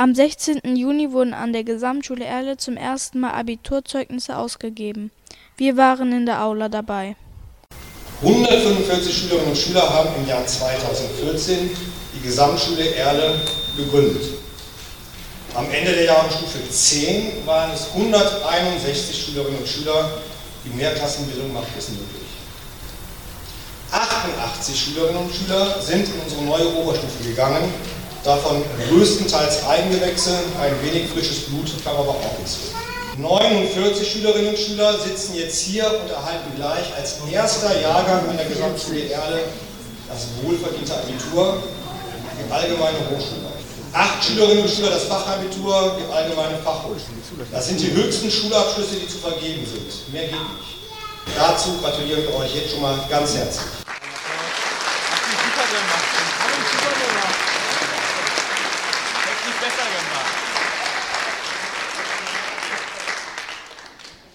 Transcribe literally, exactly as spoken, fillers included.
Am sechzehnten Juni wurden an der Gesamtschule Erle zum ersten Mal Abiturzeugnisse ausgegeben. Wir waren in der Aula dabei. hundertfünfundvierzig Schülerinnen und Schüler haben im Jahr zweitausendvierzehn die Gesamtschule Erle gegründet. Am Ende der Jahrgangsstufe zehn waren es hunderteinundsechzig Schülerinnen und Schüler. Die Mehrklassenbildung macht es möglich. achtundachtzig Schülerinnen und Schüler sind in unsere neue Oberstufe gegangen, davon größtenteils Eigengewächse, ein wenig frisches Blut kam aber auch hinzu. neunundvierzig Schülerinnen und Schüler sitzen jetzt hier und erhalten gleich als erster Jahrgang an der Gesamtschule Erle das wohlverdiente Abitur, die allgemeine Hochschule. Acht Schülerinnen und Schüler das Fachabitur, die allgemeine Fachhochschule. Das sind die höchsten Schulabschlüsse, die zu vergeben sind. Mehr geht nicht. Dazu gratulieren wir euch jetzt schon mal ganz herzlich. Super gemacht. Super gemacht. Hätte ich besser gemacht.